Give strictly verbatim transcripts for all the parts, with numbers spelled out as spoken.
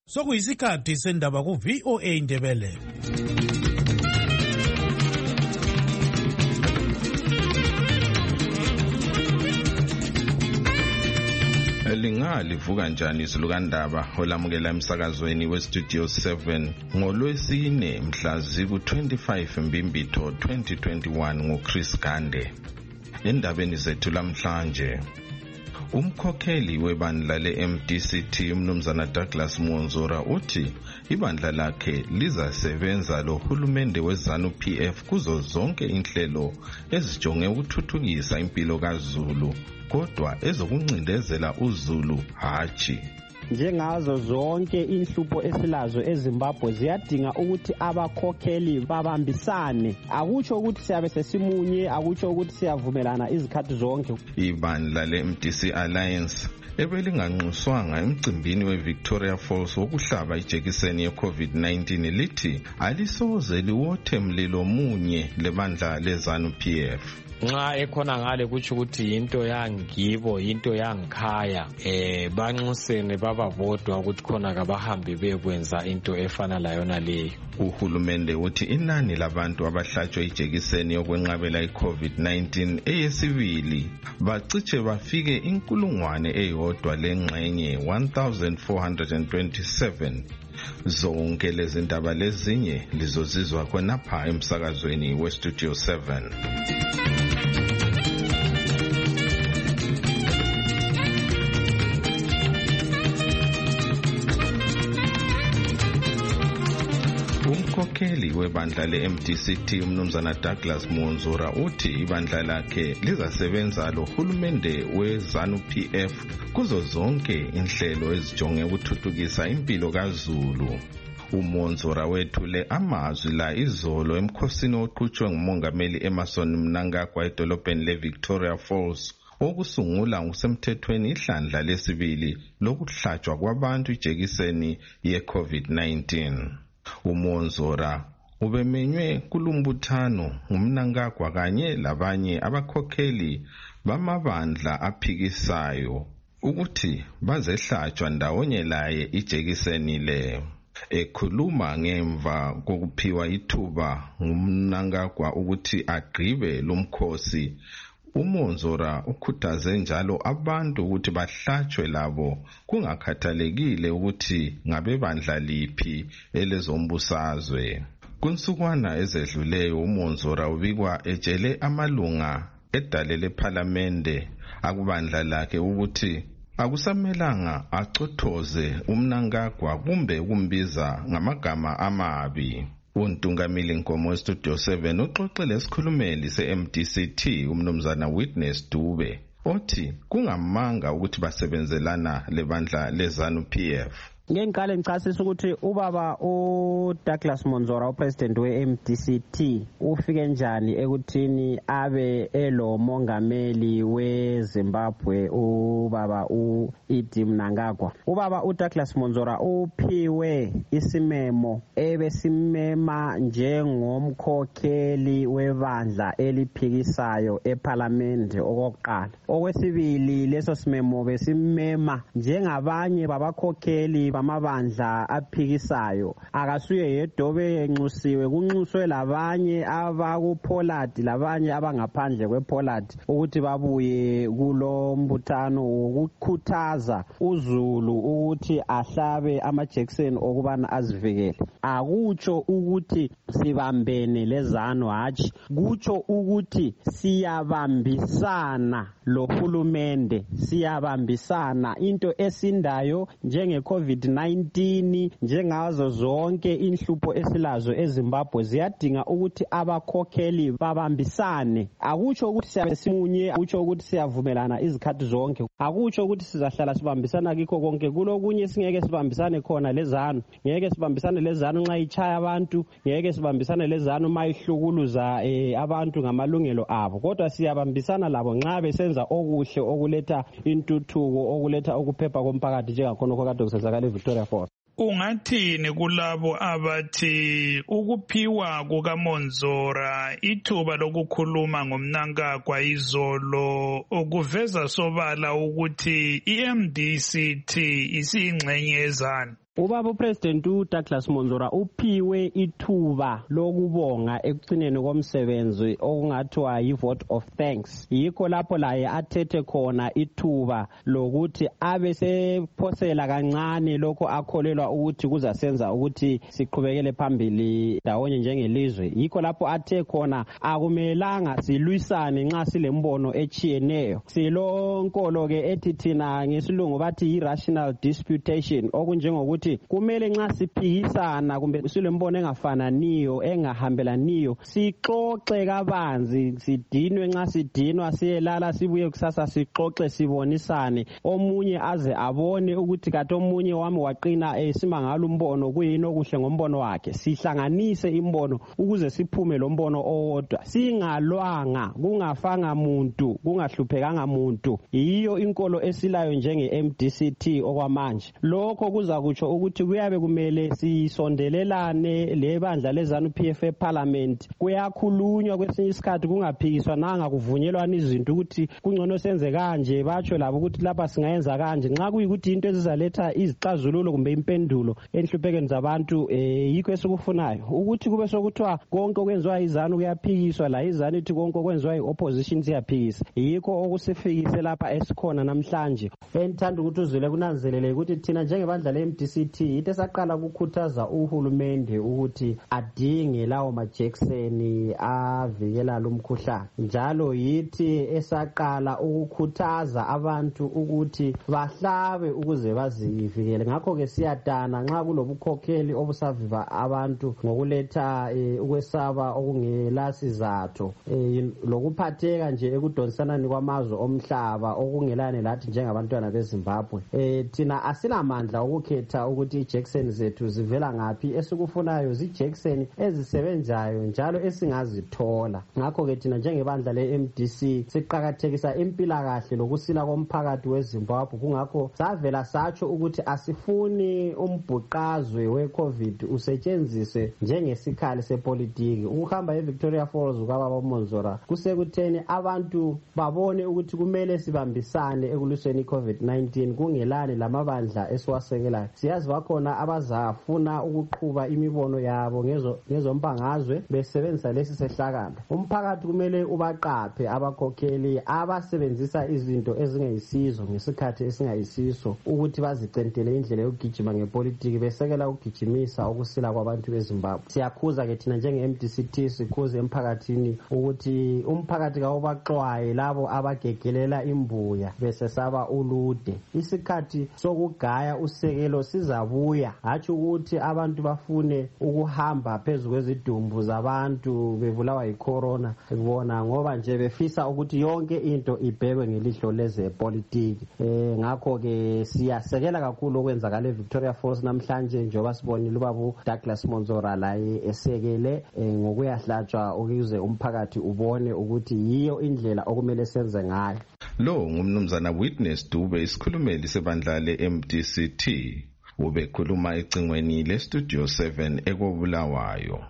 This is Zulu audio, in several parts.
Sokuyisikhathi sendaba ku V O A Indebele. Lingalivuka njani izilukandaba olamukela emsakazweni weStudio seven ngolwesine mhla ziku twenty-five Mbimbitho twenty twenty-one nguChris Gande. Endabeni zethu lamhlanje, umkhokheli webandla le-M D C T umnumzana Douglas Monzora uthi ibandla lakhe lizasebenza lohulumende weZanu P F kuzo zonke inhlelo ezijonge ukuthuthukisa impilo kaZulu, kodwa ezokuncindezela uZulu hathi. Njengazo zonke inhlupho esilazo eZimbabwe ziyadinga ukuthi abakhokheli babambisane. Akutsho ukuthi siyabe sesimunye, akutsho ukuthi siyavumelana izikhathi zonke. Ibandla le-M D C Alliance ebelinganxuswanga emcimbini weVictoria Falls wokuhlaba ijekiseni ye-COVID nineteen lithi alisoze liwothe mlilo munye lebandla leZanu P F. Nxa ekhona ngale kutsho ukuthi into yangibo, into yangikhaya, eh banxusene baba bodwa ukuthi khona kabahambe bekwenza into efana layona leyo. Uhulumende uthi inani labantu abahlatshwe ijekiseni yokwenqabela i-COVID nineteen eyesibili baciche bafike inkulungwane eyodwa lengxenye one thousand four hundred twenty-seven. Zonke lezi ndaba lezinye lizozizwa khonapha emsakazweni weStudio seven. Umkhokheli webandla le-M D C T umnumzana Douglas Monzora uthi ibandla lakhe lizasebenza lohulumende weZanu P F kuzo zonke inhlelo ezijonge ukuthuthukisa impilo kaZulu. uMonzora wethule amazwi la izolo emkhosini oqhutshwe ngumongameli Emmerson Mnangagwa edolobheni leVictoria Falls okusungula ngokusemthethweni ihlandla lesibili lokuhlatshwa kwabantu ijekiseni ye-COVID nineteen. uMonzora ubemenywe kulumbuthano ngumnangagwa kanye labanye abakhokheli bamabandla aphikisayo ukuthi bazehlatshwa ndawonye laye ijekiseni le. Ekhuluma ngemva kokuphiwa ithuba ngumnangagwa ukuthi agqibe lumkhosi, uMonzora ukhuthaze njalo abantu ukuthi bahlatshwe labo kungakhathalekile ukuthi ngabe bandla liphi elezombusazwe. Kunsukwana ezedluleyo uMonzora ubikwa etshele amalunga edale lePhalamende akubandla lakhe ukuthi akusamelanga acothoze umnangagwa kumbe kumbiza ngamagama amabi. Untungamili Nkomo weStudio seven uxoxele isikhulumeli se-M D C T umnumzana Witness Dube othi kungamanga ukuthi basebenzelana lebandla leZanu P F. Ngenqale ngichasisa ukuthi ubaba uDouglas Monzora upresident we-M D C T ufike njani ekuthini abe elo mongameli weZimbabwe ubaba uEdi Mnangagwa. Ubaba uDouglas Monzora uphiwe isimemo ebesimema njengomkhokheli webandla eliphikisayo ePhalamende okokuqala. Okwesibili leso simemo besimema njengabanye babakhokheli amabandla aphikisayo. Akasuye yedobe enxusiwe, kunxuswe labanye abakuPollard labanye abangaphandle kwePollard ukuthi babuye kulo mbuthano ukukhuthaza uZulu ukuthi ahlabe amajekiseni okubana azivikele. Akutsho ukuthi sibambene leZanu hatshi, kutsho ukuthi siyabambisana lohulumende, siyabambisana into esindayo njenge COVID nineteen, njengazo zonke inhlupho esilazo eZimbabwe ziyadinga ukuthi abakhokheli babambisane. Akutsho ukuthi siyabe simunye, akutsho ukuthi siyavumelana izikhathi zonke, akutsho ukuthi sizahlala sibambisana kikho konke. Kulokunye singeke sibambisane khona leZanu, ngeke sibambisane leZanu nxa ichaya abantu, ngeke sibambisane leZanu mayihlukuluza eh, abantu ngamalungelo abo, kodwa siyabambisana labo nxa besenza okuhle okuletha intuthuko, okuletha ukuphepha komphakathi njengakhona okade kusenzakala eVictoria Falls. Ungathini kulabo abathi ukuphiwa kukaMonzora ithuba lokukhuluma ngomnangagwa izolo ukuveza sobala ukuthi i-M D C T isiyingxenye yeZanu? Ubaba uPresident uDouglas Monzora uphiwe ithuba lokubonga ekugcineni komsebenzi okungathiwa yi-vote of thanks. Yikho lapho laye athethe khona ithuba lokuthi abe sephosela kancane lokho akholelwa ukuthi kuzasenza ukuthi siqhubekele phambili ndawonye njengelizwe. Yikho lapho athe khona akumelanga silwisane nxa silembono echiyeneyo. Silonkolo ke ethi thina ngesilungu bathi yi-rational disputation, okunjengokuthi kumele nxa siphikisana kumbe silembono engafananiyo engahambelaniyo sixoxe kabanzi, sidinwe nxa sidinwa siyelala sibuye kusasa sixoxe sibonisane, omunye aze abone ukuthi kathi omunye wami waqina esimangala umbono kuyini okuhle ngombono wakhe. Sihlanganise imbono ukuze siphume lo mbono owodwa, singalwanga kungafanga muntu kungahluphekanga muntu. Yiyo inkolo esilayo njenge M D C T okwamanje. Lokho kuza kutsho ukuthi kuyabe kumele sisondelelane lebandla leZANU P F eParliament. Kuyakhulunywa kwesinye isikhathi kungaphikiswa nanga kuvunyelwana izinto ukuthi kungcono senze kanje, batsho labo ukuthi lapha singayenza kanje. Nxa kuyikuthi into ezizaletha izixazululo kumbe impendulo enhluphekweni zabantu, eh yikho esikufunayo ukuthi kube sokuthiwa konke okwenziwa iZANU kuyaphikiswa, la iZANU ithi konke okwenziwa iopposition siyaphikisa. Yikho okusifikise lapha esikhona namhlanje. Enthanda ukuthi uzwele kunanzelele ukuthi thina njengebandla le M D C T yithe saqala ukukhuthaza uhulumende ukuthi adinge lawo majekiseni avikela lumkhuhlane. Njalo yithi esaqala ukukhuthaza abantu ukuthi bahlabe ukuze bazivikele. Ngakho ke siyadana nxa kulobukhokheli obusaviva abantu ngokuletha e, ukwesaba okungela sizatho e, lokuphatheka nje ekudonsanani kwamazwe omhlaba okungelane lathi njengabantwana beZimbabwe. E, thina asinamandla ukukhetha ukuthi ijekiseni zethu zivela ngaphi. Esikufunayo zijekiseni ezisebenzayo njalo esingazithola. Ngakho ke thina njengebandla le M D C siqhakathekisa impilakahle lokusila komphakathi weZimbabwe. Kungakho savela satsho ukuthi asifuni umbhuqazwe we-COVID usetshenziswe njengesikhali sepolitiki. Ukuhamba eVictoria Falls ukababa uMonzora kusekutheni abantu babone ukuthi kumele sibambisane ekulwiseni iCovid nineteen kungelani lamabandla esiwasekelayo. Siyazi bakhona abazafuna ukuqhuba imibono yabo ngezo ngezombangazwe besebenzisa lesi sehlakalo. Umphakathi kumele ubaqaphe abakhokheli abasebenzisa izinto ezingeyisizo ngesikhathi esingayisiso ukuthi bazicentele indlela yokugijima ngepolitiki besekela ukugijimisa ukusila kwabantu beZimbabwe. Siyakhuza ke thina njenge M D C T sikhuze emphakathini ukuthi umphakathi kawubaxwaye labo abagegelela imbuya besesaba ulude. Isikhathi sokugaya usekelo sizabuya, hatshi ukuthi abantu bafune ukuhamba phezulu kwezidumbu zabantu bebulawa yicorona bona ngoba nje befisa ukuthi yonke into ibhekwe ngelihlo lezepolitiki. Eh ngakho ke siyasekela kakhulu okwenzakala eVictoria Falls namhlanje njengoba sibonile ubaba Douglas Monzora laye esekele eh, ngokuyahlatshwa ukuze umphakathi ubone ukuthi yiyo indlela okumele senze ngayo. Lo ngumnumzana Witness Dube, isikhulumeli sebandla le-M D C T, ubekhuluma ecingweni le-Studio seven ekobulawayo.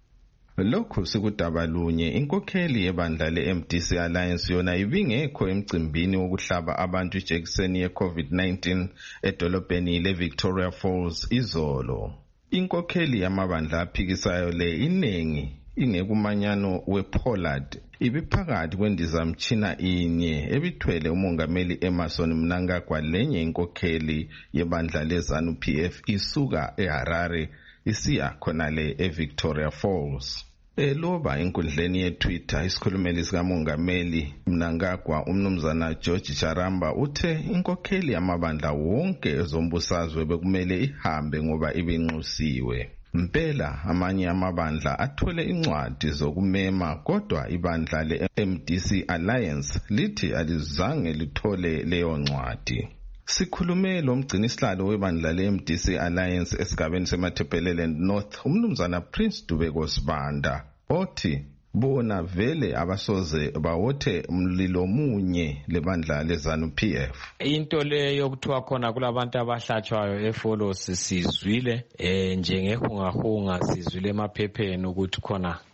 Lokhu sikudabalunye inkokheli yebandla le-M D C Alliance yona ibingekho emcimbini wokuhlaba abantu ijekiseni ye-COVID nineteen edolobheni le-Victoria Falls izolo. Inkokheli yamabandla aphikisayo le inengi ingekumanyano we-Pollard ibiphakathi kwendizamtshina inye ebithwele umongameli Emmerson Mnangagwa lenye inkokheli yebandla leZANU P F isuka eHarare isiya khonale eVictoria Falls. Eloba enkundleni yeTwitter isikhulumeli sikamongameli Mnangagwa umnumzana George Charamba uthe inkokheli yamabandla wonke ezombusazwe bekumele ihambe ngoba ibinxusiwe. Mpela amanye amabandla athole incwadi zokumema kodwa ibandla le-M D C Alliance lithi alizange lithole leyo ncwadi. Sikhulume lo mgcinisihlalo webandla le-M D C Alliance esigabeni seMatabeleland North umnumzana Prince Dubeko Sibanda othi bona vele abasoze bawothe umlilo munye lebandla leZANU P F. Into le yokuthiwa khona kulabantu abahlatshwayo eFolos sizwile eh njengehungahunga sizwile emaphepheni ukuthi khona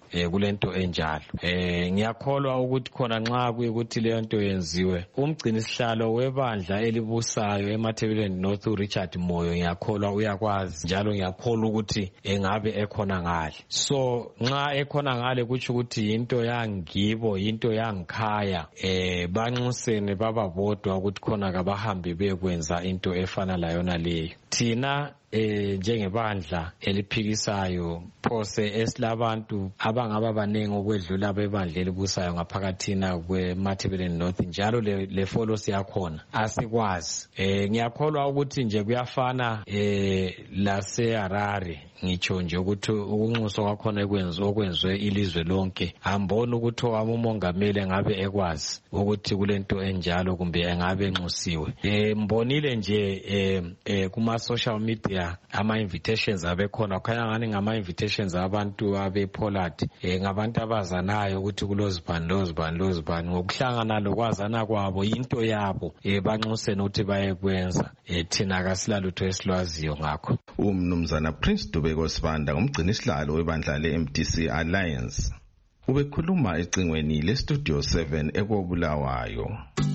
eh, kulento enjalo. Eh, ngiyakholwa ukuthi khona nxa kuyikuthi leyo nto yenziwe, umgcini sihlalo webandla elibusayo eMatabeleland North Richard Moyo ngiyakholwa uyakwazi, njalo ngiyakholwa ukuthi engabe ekhona ngale. So nxa ekhona ngale kutsho ukuthi into yangibo, into yangikhaya, eh banxusene baba bodwa ukuthi khona kabahambe bekwenza into efana layona leyo. Thina eh njengebandla eliphikisayo phose esilabantu abangaba banengi okwedlula bebandla elibusayo ngaphakathina kweMatabeleland North, njalo le, le follow siyakhona asikwazi. Eh ngiyakholwa ukuthi nje kuyafana eh laseHarare, ngitsho nje ukuthi ukunxusa kwakhona ekwenziwa okwenzwe ilizwe lonke. Ambona ukuthi umongameli ngabe ekwazi ukuthi kulento enjalo kumbe engabe enxusiwe. Eh mbonile nje eh, eh kuma social media ama invitations abekhona, khanya ngani ngama invitations abantu abePollard, eh ngabantu abazanayo ukuthi kulozibani lozibani lozibani, ngokuhlangana lokwazana kwabo into yabo eh banxuse nokuthi bayekwenza. Eh thina kasilalitho esilwaziyo ngakho. Umnumzana Prince Dubeko Sibanda, ngumgcini sihlalo webandla le-M D C Alliance, ubekhuluma ecingweni le-Studio seven ekobulawayo.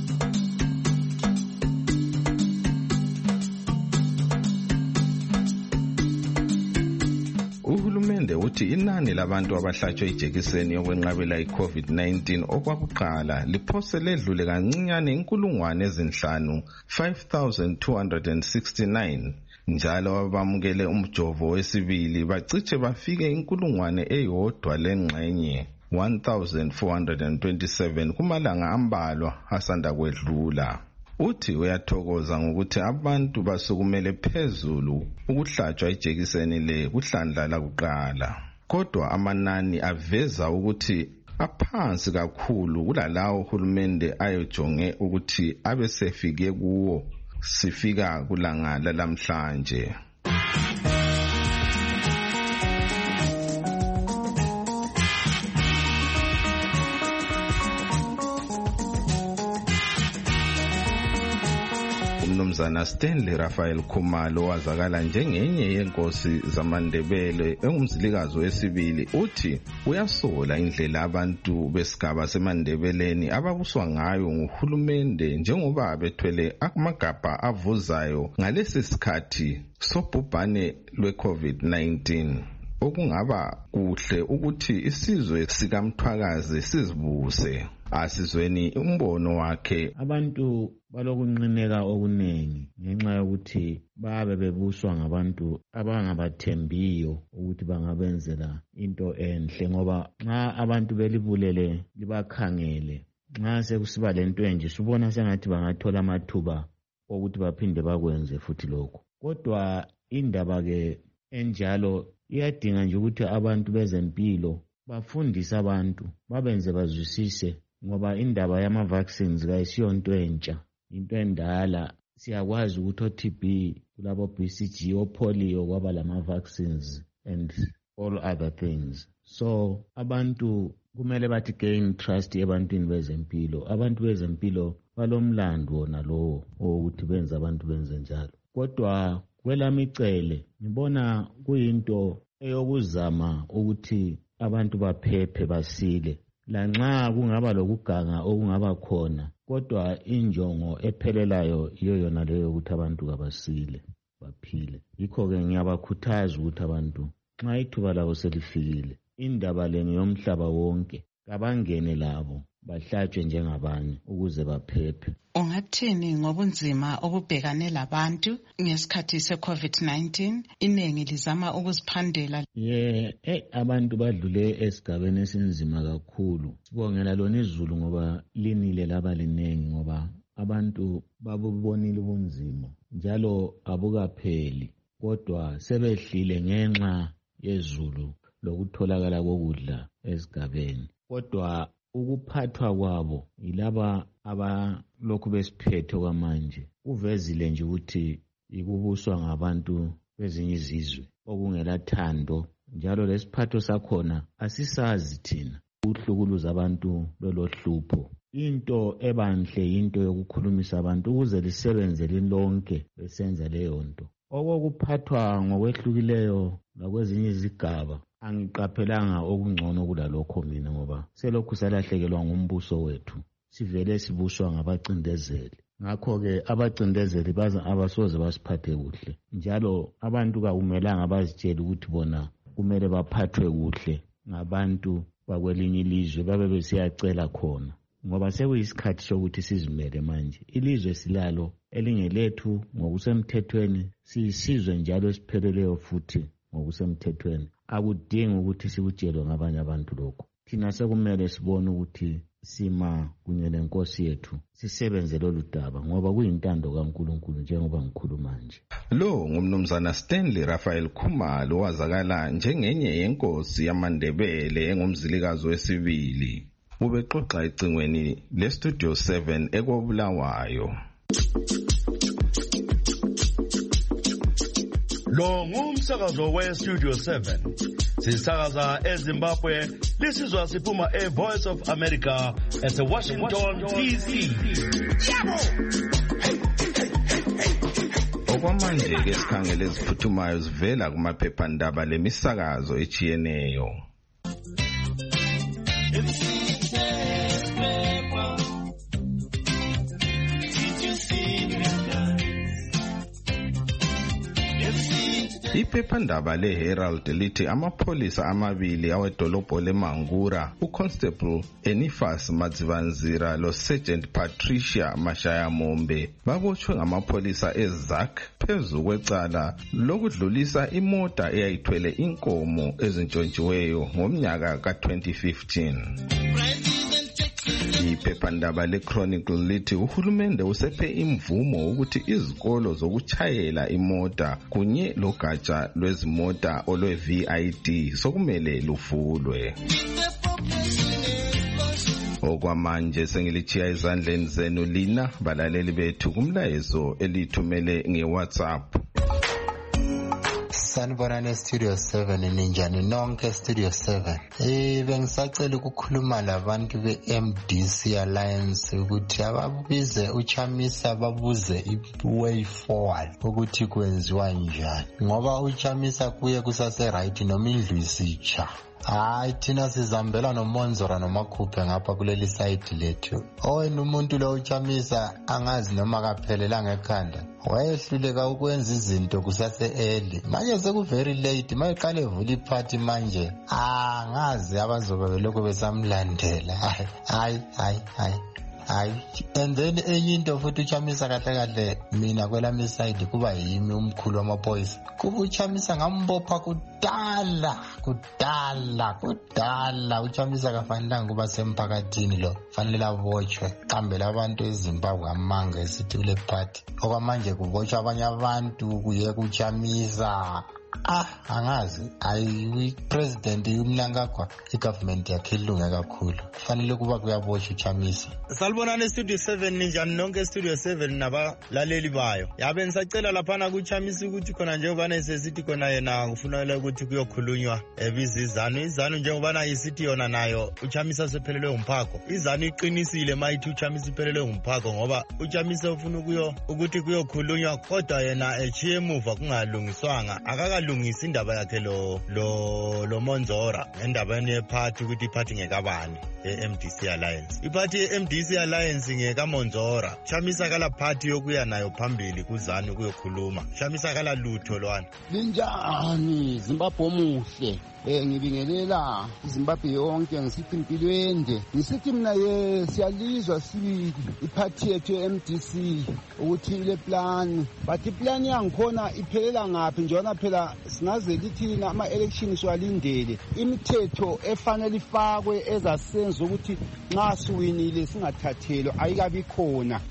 Uhulumende uthi inani labantu abahlatshwe ijekiseni yokwenqabela i-COVID nineteen okwakuqala liphose ledlule kancinyane inkulungwane ezinhlanu, five thousand two hundred sixty-nine. Njalo abamukele umjovo wesibili baciche bafike inkulungwane eyodwa lengxenye, one thousand four hundred twenty-seven kumalanga ambalwa asanda kwedlula. Uthi uyathokoza ngokuthi abantu basukumele phezulu ukuhlatshwa ijekiseni le kuhlandla lakuqala. Kodwa amanani aveza ukuthi aphansi kakhulu kulalawo uhulumende ayojonge ukuthi abesefike kuwo sifika kulanga lalamhlanje. Umnumzana Stanley Raphael Khumalo wazakala njengenye yenkosi zamaNdebele engumzilikazi wesibili uthi uyasola indlela abantu besigaba seMandebeleni ababuswa ngayo nguhulumende njengoba bethwele amagabha avuzayo ngalesi sikhathi sobhubhane lwe-COVID nineteen. Okungaba kuhle ukuthi isizwe sikamthwakazi sizibuse. Asizweni umbono wakhe. Abantu balokunqineka okunengi ngenxa yokuthi babe bebuswa ngabantu abangabathembiyo ukuthi bangabenzela into enhle, ngoba nxa abantu belibulele libakhangele, nxa sekusiba lento enje subona sengathi bangathola amathuba ukuthi baphinde bakwenze futhi lokho. Kodwa indaba ke enjalo iyadinga nje ukuthi abantu bezempilo bafundise abantu babenze bazwisise, ngoba indaba yama vaccines kayisiyo into entsha, into endala. Siyakwazi ukuthi o-T B, kulabo B C G, o-polio kwaba lama vaccines and all other things. So abantu kumele bathi gain trust ebantwini bezempilo. Abantu bezempilo balomlando wona lowo ukuthi benze abantu benze njalo. Kodwa kwelami icele ngibona kuyinto eyokuzama ukuthi abantu baphephe basile, lanxa kungaba lokuganga okungaba khona, kodwa injongo ephelelayo iyo yona leyo ukuthi abantu kabasile baphile. Yikho-ke ngiyabakhuthaza ukuthi abantu nxa ithuba labo selifikile, indaba le ngeyomhlaba wonke, kabangene labo bahlatshwe njengabanye ukuze baphephe. Ungathini ngobunzima obubhekane labantu ngesikhathi se-COVID nineteen? Inengi lizama ukuziphandela. Ye, eh abantu badlule esigabeni esinzima kakhulu. Sibongela lona izulu ngoba linile laba linengi, ngoba abantu babubonile ubunzima njalo abukapheli, kodwa sebehlile ngenxa yezulu lokutholakala kokudla esigabeni. Kodwa ukuphathwa kwabo yilaba abalokhu besiphethe kwamanje uvezile nje ukuthi ikubuswa ngabantu bezinye izizwe okungelathando, njalo lesiphatho sakhona asisazi thina ukuhlukuluza abantu belohlupho. Into ebanhle into yokukhulumisa abantu ukuze lisebenze lilonke besenza leyo nto. Okokuphathwa ngokwehlukileyo lakwezinye izigaba angiqaphelanga okungcono kulalokho mina ngoba selokhu salahlekelwa ngumbuso wethu sivele sibuswa ngabacindezeli. Ngakho-ke abacindezeli baza abasoze basiphathe kuhle njalo abantu kakumelanga bazitshele ukuthi bona kumele baphathwe kuhle ngabantu bakwelinye ilizwe babe besiyacela khona ngoba sekuyisikhathi sokuthi sizimele manje. Ilizwe silalo elingelethu ngokusemthethweni, siyisizwe njalo esipheleleyo futhi ngokusemthethweni. Akudingi ukuthi sikutshelwe ngabanye abantu lokho. Thina sekumele sibone ukuthi sima kunye nenkosi yethu sisebenze lolu daba ngoba kuyintando kaNkulunkulu njengoba ngikhuluma nje. Lo ngumnumzana Stanley Raphael Khumalo wazakala njengenye yenkosi yamaNdebele engumzilikazi wesibili. Ubexoxa ecingweni leStudio seven ekobulawayo. Lo ngumsakazo weStudio seven. Sisakaza eZimbabwe, lisizwa siphuma eVoice of America eseWashington D C. Okwamanje ke sikhangele eziphuthumayo zivela kumaphephandaba lemisakazo echiyeneyo. Iphephandaba leHerald lithi amapholisa amabili awedolobho leMangura, uConstable Enifas Madzivanzira loSergeant Patricia Mashaya Mombe, babotshwe ngamapholisa eZak phezu kwecala lokudlulisa imota eyayithwele inkomo ezintshontshiweyo ngomnyaka ka twenty fifteen. Iphephandaba leChronicle lithi uhulumende usephe imvumo ukuthi izikolo zokuchayela imota kunye logatsha lwezimota olwe-V I D sokumele luvulwe. Okwamanje sengilichiya ezandleni zenu lina balaleli bethu kumlayezo elithumele ngeWhatsApp. Sanibonani Studio seven ninjani nonke Studio seven. Eh bengisacela ukukhuluma labantu be-M D C Alliance ukuthi ababize uChamisa babuze i-way forward ukuthi kwenziwa njani ngoba uChamisa kuye kusase right noma indlu isitsha. Hayi thina sizambela noMonzora noMakhuphe ngapha kuleli site lethu. Oyena umuntu lo uChamisa angazi noma kaphelelanga ekhanda. Wayehluleka ukwenza izinto kusase early. Manje seku very late. Mayiqale evula iparty manje. Ah ngazi abazobe beloko besamlandela. Hayi hayi hayi. Hayi and then enye into futhi uChamisa kahle kahle mina kwelami side kuba yimi umkhulu wamaphoyisa. Kuba uChamisa ngambopha kudala kudala kudala uChamisa kafanelanga kuba semphakathini lo. Fanele abotshwe qambela abantu eZimbabwe amanga esithi kule party. Okwamanje kubotshwa abanye abantu kuye kuChamisa. Ah angazi ayi president umnankagwa igovernment yakhe ilunge kakhulu kufanele kuba kuyaboshwa uChamisa. Salibonani Studio seven ninjani nonke Studio seven nabalaleli bayo. Yabe nisacela laphana kuChamisa ukuthi khona njengoba esesithi khona yena kufanele ukuthi kuyokhulunywa ebizizano izano njengoba isithi yona nayo uChamisa sephelelwe umphako. Izano iqinisile mayithi uChamisa iphelelwe umphako ngoba uChamisa ufuna ukuyo ukuthi kuyokhulunywa kodwa yena echiye emuva kungalungiswanga akaka lungisa indaba yakhe lo lo lo Monzora endabeni yeparty ukuthi iparty ngekabani e-M D C Alliance. Iparty ye-M D C Alliance ngeka Monzora. Chamisa kala party yokuya nayo phambili kuzani kuyokhuluma. Chamisa kala lutho lwana. Linjani Zimbabwe omuhle. Eh ngibingelela iZimbabwe yonke ngisithi impilo ende. Ngisithi mina ye siyalizwa sibili iparty yethu ye-M D C ukuthi ile plan but iplan yangikhona iphelela ngaphi njona phela singaze lithina ama elections walindele imithetho efanele ifakwe ezasenza ukuthi nxa siwinile singathathelwa ayikabi khona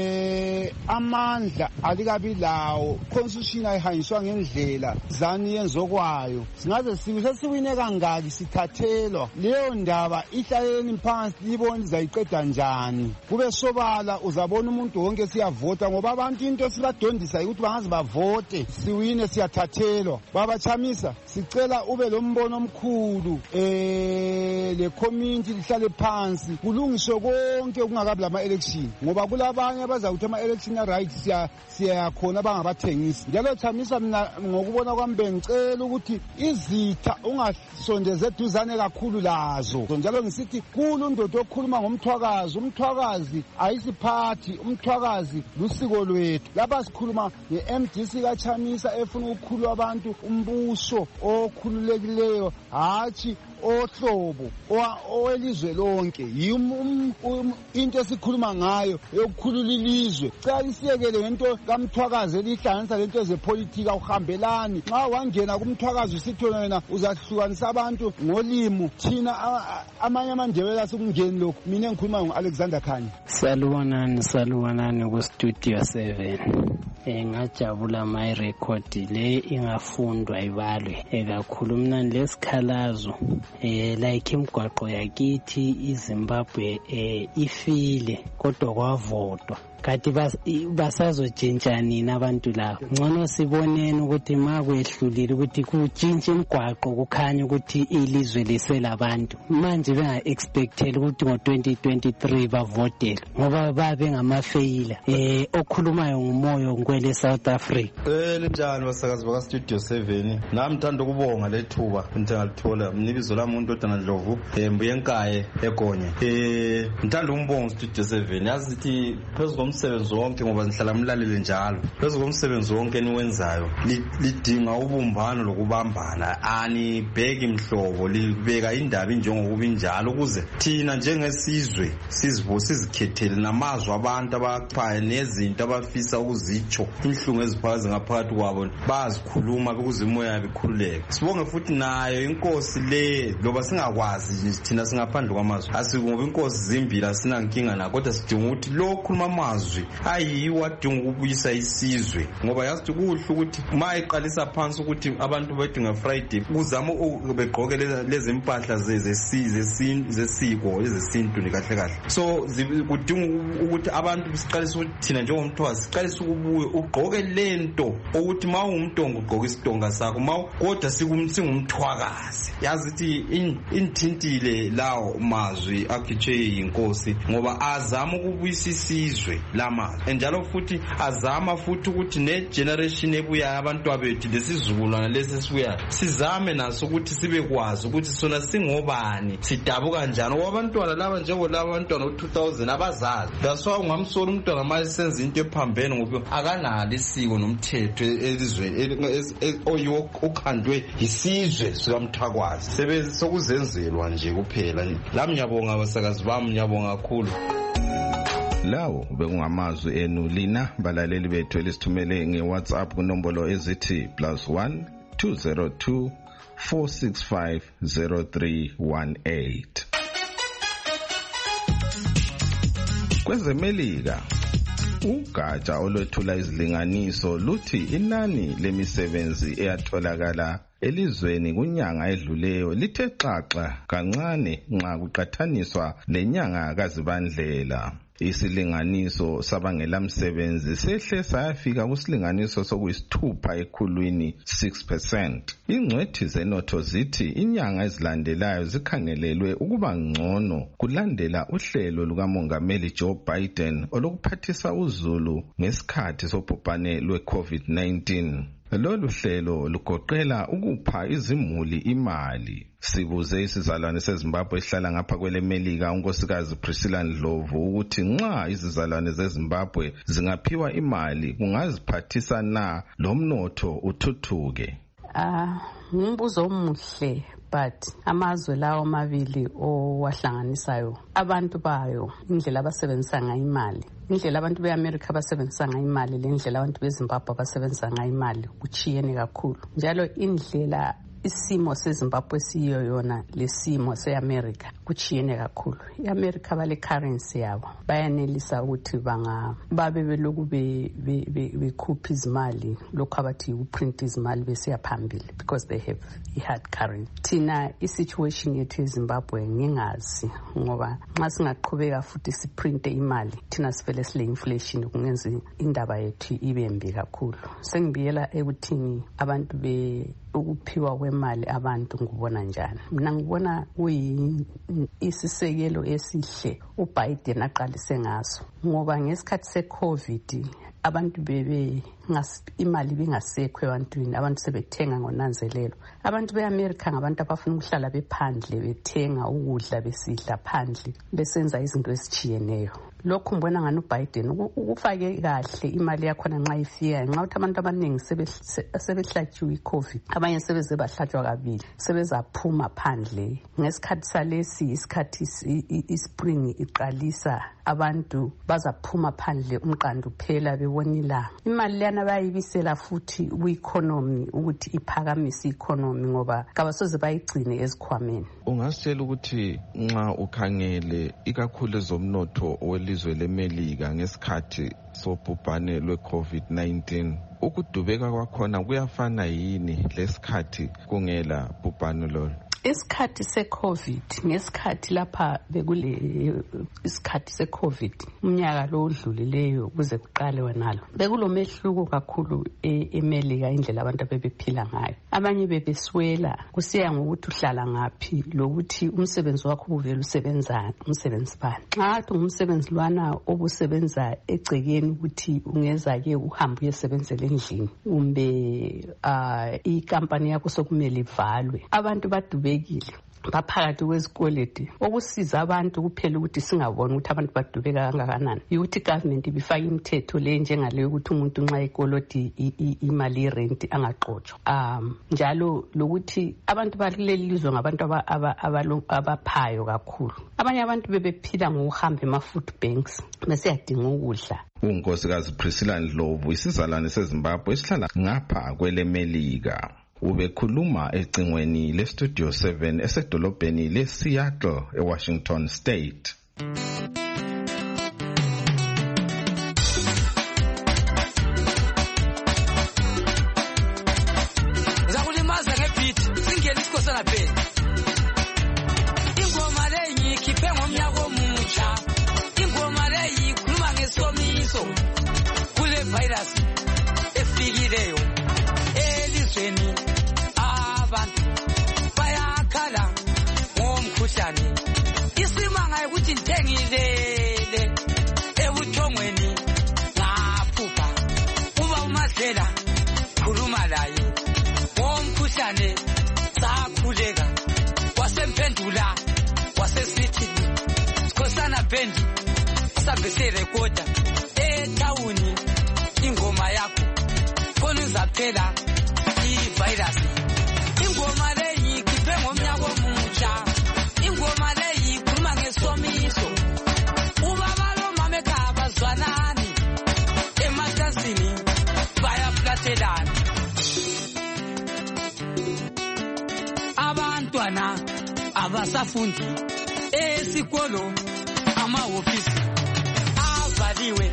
eh amandla alikabi lawo constitution ayihanyiswa ngendlela zani yenzokwayo singaze siwise siwine kangaki sithathelwa leyo ndaba ihlaleni phansi libona izayiqeda njani kube sobala uzabona umuntu wonke siyavota ngoba abantu into sibadondisa ukuthi bangaze bavote siwine siyathathelwa kodwa baba Chamisa sicela ube lo mbono omkhulu eh le community lihlale phansi kulungiswe konke kungakabi lama election ngoba kulabanye abazawuthi ama election right siya siya khona bangabathengisi njalo Chamisa mina ngokubona kwami bengicela ukuthi izitha ungasondeze eduzane kakhulu lazo njalo ngisithi kulu ndodo okhuluma ngomthwakazi umthwakazi ayisiphathi umthwakazi lusiko lwethu lapha sikhuluma nge-M D C kaChamisa efuna ukukhulula abantu umbuso okhululekileyo hathi ohlobo owelizwe lonke into esikhuluma ngayo yokukhulula ilizwe cela isiyekele ngento kamthwakazi elihlanganisa lento zepolitika uhambelani nxa wangena kumthwakazi usithi wena uzahlukanisa abantu ngolimo thina amanye amandebele asikungeni lokhu mina ngikhuluma ngo-Alexander Khanya. Salubonani salubonani ku-Studio seven. Ngajabula my record le ingafundwa ibalwe ekakhulu mina lesikhalazo eh like imigwaqo yakithi iZimbabwe eh ifile kodwa kwavotwa kati basazotshintsha nini abantu labo ngcono siboneni ukuthi makwehlulile ukuthi kutshintshe imigwaqo kukhanya ukuthi ilizwe liselabantu manje benga-expecteli ukuthi ngo-twenty twenty-three bavotele ngoba babe ngamafeyila eh okhulumayo ngumoyo ngikwele South Africa. Eh linjani basakazi baka Studio seven nami ngithanda ukubonga lethuba ngithangalithola mnibizo lami umuntu odana Ndlovu embuye enkaye egonye eh ngithanda umbongo Studio seven yazithi phezulu umsebenzi wonke ngoba nihlala mlalele njalo phezulu komsebenzi wonke niwenzayo lidinga ubumbano lokubambana ani bheki imhlobo libeka indaba injengokuba injalo ukuze thina njengesizwe sizibo sizikhethele namazwi abantu abaphaye nezinto abafisa ukuzitsho inhlungu eziphakathi ngaphakathi kwabo bazikhuluma ukuze imoya yabo ikhululeke sibonge futhi nayo inkosi le loba singakwazi thina singaphandle kwamazwi asikungoba inkosi zimbila sina nkinga na kodwa sidinga ukuthi lo khuluma amazwi ayiwa adinga ukubuyisa isizwe ngoba yazi kuhle ukuthi mayiqalisa phansi ukuthi abantu bedinga Friday kuzama begqoke lezi impahla zezisize zesiko ezesintu nikahle kahle so kudinga ukuthi abantu siqalisa ukuthi thina njengomthwazi siqalisa ukubuye ugqoke lento ukuthi ma ungumntonga ugqoke isitonga sakho ma kodwa singumthwakazi yazi ukuthi inthintile lawo mazwi akhitshwe inkosi ngoba azama ukubuyisa isizwe lamazwi njalo futhi azama futhi ukuthi ne generation ebuya abantu abethu lesizukulwana lesisibuya sizame naso ukuthi sibe kwazi ukuthi sona singobani sidabuka kanjani kwabantwana laba njengolaba abantwana u two thousand abazazi daswa ungamsola umntwana manje senza into ephambene ngoba akanalo isiko nomthetho elizweni oyiwo okhandwe isizwe sikamthakwazi sebenzi sokuzenzelwa nje kuphela lami ngiyabonga abasakazi bami ngiyabonga kakhulu. Lawo bekungamazwi enu lina balaleli bethu elisithumele ngeWhatsApp kunombolo ezithi plus one two zero two four six five zero three one eight. Kwezemelika ugatsha olwethula izilinganiso luthi inani lemisebenzi eyatholakala elizweni kunyanga edluleyo lithe xaxa kancane nxa kuqathaniswa lenyanga kaZibandlela. Isilinganiso sabangela msebenzi sehle sayafika kusilinganiso sokuyisithupha ekhulwini six percent. Ingcwethi zenotho zithi inyanga ezilandelayo zikhangelelwe ukuba ngcono kulandela uhlelo lukaMongameli Joe Biden olokuphathisa uzulu ngesikhathi sobhubhane lwe-COVID nineteen. Lolu hlelo lugoqela ukupha izimuli imali. Sibuze isizalwane seZimbabwe esihlala ngapha kwele Melika unkosikazi Priscilla Ndlovu ukuthi nxa izizalwane zeZimbabwe zingaphiwa imali kungaziphathisa na lomnotho uthuthuke. Ah, umbuzo omuhle but amazwe lawo mabili owahlanganisayo abantu bayo indlela abasebenzisa ngayo imali indlela abantu beAmerica abasebenzisa ngayo imali lendlela abantu beZimbabwe abasebenzisa ngayo imali kuchiyene kakhulu njalo indlela isimo seZimbabwe siyo yona lesimo seAmerica kuchiyene kakhulu. iAmerica bale currency yabo bayanelisa ukuthi banga babe beloku be bekhupha izimali lokho abathi uprint izimali besiya phambili because they have a hard currency. Thina isituation yethu eZimbabwe ngingazi ngoba nxa singaqhubeka futhi siprinte imali thina sivele sile inflation kungenza indaba yethu ibe mbi kakhulu. Sengibiyela ekuthini abantu be ukuphiwa kwemali abantu ngubona njani. Mina ngibona kuyisisekelo esihle uBiden aqalise ngaso ngoba ngesikhathi seCovid abantu bebe imali bingasekho ebantwini, abantu sebethenga ngonanzelelo. Abantu beAmerica ngabantu abafuna ukuhlala bephandle bethenga ukudla besidla phandle besenza izinto ezichiyeneyo. Lokho ngibona ngani uBiden ukufake kahle imali yakho nxa ifika nxa uthi abantu abaningi sebehlatshiwe iCovid, abanye sebeze bahlatshwa kabili, sebezaphuma phandle. Ngesikhathi salesi isikhathi ispring iqalisa abantu bazaphuma phandle umqando phela bebonila imali lana bayibisela futhi ku-economy ukuthi iphakamise i-economy ngoba kabasoze bayigcine ezikhwameni. Ungasitshela ukuthi nxa ukhangele ikakhulu ezomnotho welizwe leMelika ngesikhathi sobhubhane lwe-COVID nineteen ukudubeka kwakhona kuyafana yini lesikhathi kungela bhubhane lolo? Isikhathi seCovid ngesikhathi lapha bekule isikhathi seCovid umnyaka lo odlulileyo kuze kuqale wenalo bekulomehluko kakhulu eMelika indlela abantu abebephila ngayo. Abanye bebeswela kusiya ngokuthi uhlala ngapi lokuthi umsebenzi wakho uvela usebenzana umsebenzi bani. Xa athi umsebenzi lwana obusebenza egcekeni ukuthi ungeza ke uhamba uyesebenzela endlini umbe ikampani yakho sokumele ivalwe, abantu badube baphakathi kwezikoleti okusiza abantu kuphela ukuthi singabona ukuthi abantu badubeka kangakanani ukuthi government ibifaka imithetho le njengaleyo ukuthi umuntu nxa ekoloti imali yerent angaqotshwa. um njalo lokuthi abantu baleli lizwe ngabantu abaphayo kakhulu. Abanye abantu bebephila ngokuhamba ema-food banks besiyadinga ukudla. uNkosikazi Priscilla Ndlovu isizalwane seZimbabwe esihlala ngapha kweleMelika ubekhuluma ecingweni leStudio seven esedolobheni leSeattle eWashington State. Zakulimaza ngebeat singena isikhosana phela. Ingoma leyi khiphe ngomnyaka omutsha. Ingoma leyi khuluma ngesomiso kule virus efikileyo elizweni. Bayakhala ngomkhuhlane isimanga ukuthi ngithengilele ebuthongweni ngaphupha uba uMadlela khuluma laye ngomkhuhlane sakhuleka wasemphendula wasesithi sikhosana bhendi sabese recorda etawuni ingoma yakho khona uzaphela ivirus. Ingoma leyi khiphe ngomnyaka omutsha. Ingoma leyi khuluma ngesomiso. Ubaba lo mama ekhaya bazwanani ematasini bayaflatelana. Abantwana abasafundi esikolo amahofisi avaliwe.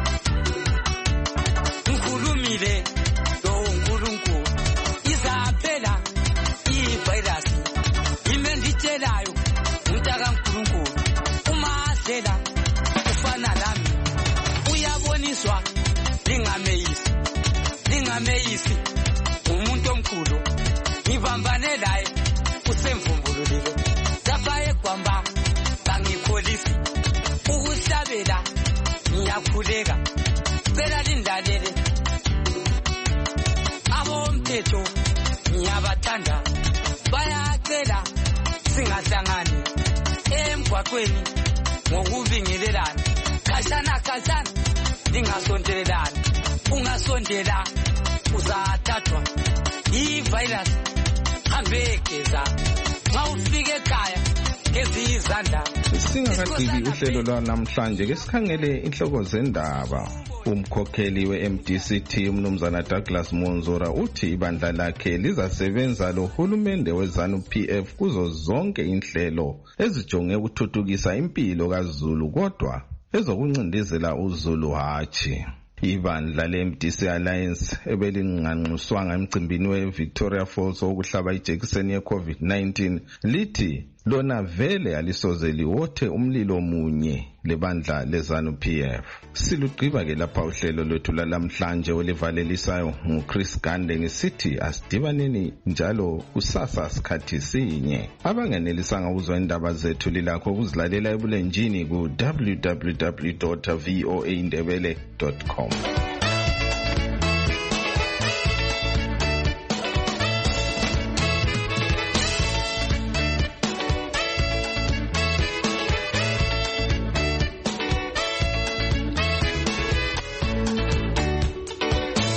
Ngikhulumile lo uNkulunkulu izaphela ivirus imenditshelayo untaka uNkulunkulu uMadlela ufana lami uyaboniswa lingameyisi lingameyisi umuntu omkhulu ngibambane laye usemvumbululile zabaye kwamba bangikholisi ukuhlabela ngiyakhuleka cela lindalele abomthetho ngiyabathanda bayacela singahlangani emgwaqweni ngokubingelelana kashana kashana lingasondelelani ungasondela uzathathwa ivirus hambe geza nxa ufike ekhaya ngezi izandla. Singakagqibi uhlelo lwanamhlanje ke sikhangele inhloko zendaba. Umkhokheli we-M D C T umnumzana Douglas Monzora uthi ibandla lakhe lizasebenza lohulumende we-ZANU P F kuzo zonke inhlelo ezijonge ukuthuthukisa impilo kaZulu kodwa ezokuncindezela uZulu hatshi. Ibandla le-M D C Alliance ebelinganxuswanga emcimbini we-Victoria Falls wokuhlaba ijekiseni ye-COVID nineteen lithi lona vele alisoze liwothe umlilo munye lebandla le-ZANU P F. Silugqiba ke lapha uhlelo lwethu lalamhlanje olivalelisayo nguChris Gande ngisithi asidibaneni njalo kusasa sikhathi sinye. Abangenelisanga ukuzwa indaba zethu lilakho ukuzilalela ebulenjini ku w w w dot v o a indebele dot com.